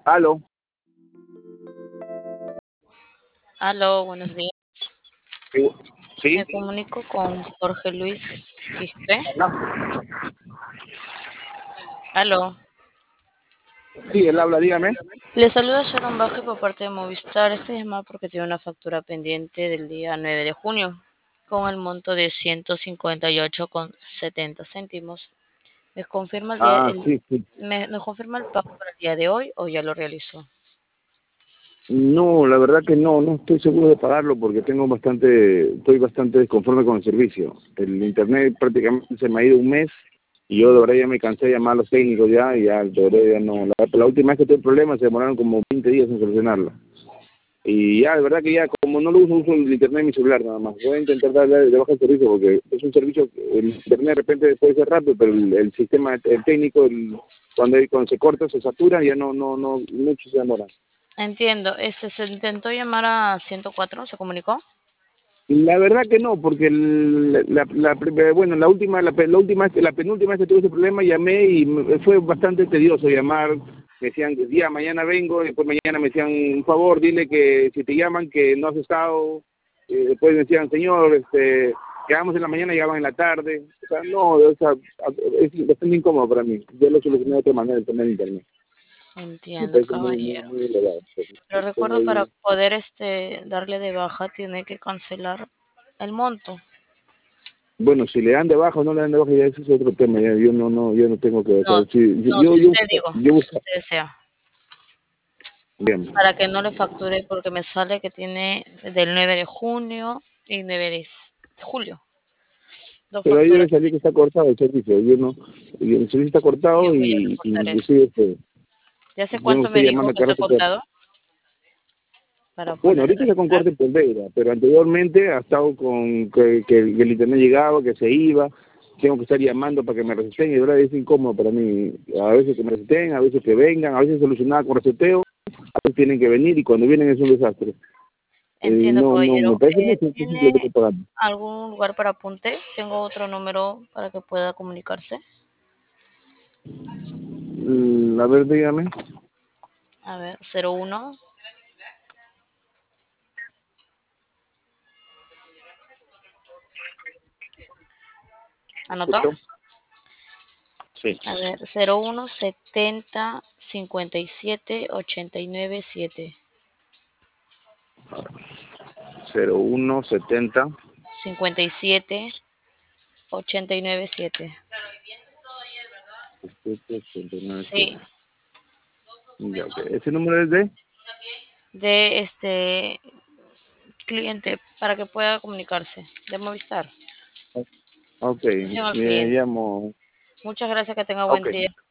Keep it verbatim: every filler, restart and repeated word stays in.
Aló, Aló, buenos días. sí, sí, Me comunico con Jorge Luis Quispe. Aló. sí, él habla, dígame. Le saluda Sharon Baje por parte de Movistar. Este llamado porque tiene una factura pendiente del día nueve de junio con el monto de ciento cincuenta y ocho con setenta céntimos. ¿Me confirma el día, Ah, el, sí, sí. me, me confirma el pago para el día de hoy o ya lo realizó? No, la verdad que no, no estoy seguro de pagarlo porque tengo bastante, estoy bastante desconforme con el servicio. El internet prácticamente se me ha ido un mes y yo de verdad ya me cansé de llamar a los técnicos ya y ya, de verdad ya no. La, la última vez que tuve problemas se demoraron como veinte días en solucionarlo. Y ya, de verdad que ya, como no lo uso, uso el internet en mi celular nada más. Voy a intentar darle de baja el servicio porque es un servicio, que el internet de repente puede ser rápido, pero el, el sistema el técnico, el, cuando, cuando se corta, se satura, ya no, no, no, mucho se demora. Entiendo. Este se intentó llamar a ciento cuatro, ¿se comunicó? La verdad que no, porque el, la, la, la- bueno, la última, la, pe- la última, la penúltima vez que tuve ese problema llamé y me- fue bastante tedioso llamar. Me decían, día mañana vengo, y después mañana me decían, un favor, dile que si te llaman que no has estado. Eh, después me decían, señor, este, quedamos en la mañana y llegaban en la tarde. O sea, no, o sea, es bastante incómodo para mí. Yo lo solucioné de otra manera, el tema de internet. Me Entiendo, parece muy, muy, caballero. muy elevado. Pero recuerdo, Tengo para ahí. poder este darle de baja tiene que cancelar el monto. Bueno, si le dan de baja o no le dan de baja, ya ese es otro tema. Ya, yo no, no, yo no tengo que, o No, sea, si, no, yo, si yo, usted digo, yo si busco, usted desea, bien. para que no le facture porque me sale que tiene del nueve de junio y nueve de julio, dos Pero ahí facturas. debe salir que está cortado el servicio. Yo no, y el servicio está Yo cortado voy a y, y reportar eso. inclusive este, ¿Ya sé tengo cuánto usted me dijo llamando que cada está rato que, cortado para bueno, poder ahorita está con revisar? corte por Beira, pero anteriormente ha estado con que, que el internet llegaba, que se iba, tengo que estar llamando para que me reseten y de verdad es incómodo para mí. A veces que me reseten, a veces que vengan, a veces solucionada con reseteo, a veces tienen que venir y cuando vienen es un desastre. Eh, Entiendo, no, no, me caballero. parece Eh, mucho, es simple ¿tiene que pagando. algún lugar para apunte? Tengo otro número para que pueda comunicarse. Mm, a ver, dígame. A ver, cero uno. ¿Anotó? ¿Escuchó? Sí. A ver, cero uno setenta cincuenta y siete ochenta y nueve siete. cero uno setenta cincuenta y siete ochenta y nueve siete. Sí, siete. Ya, ok. ¿Ese número es de? de este cliente para que pueda comunicarse. De Movistar. Ok, Atención al me cliente. llamo. Muchas gracias, que tenga buen Ok. día.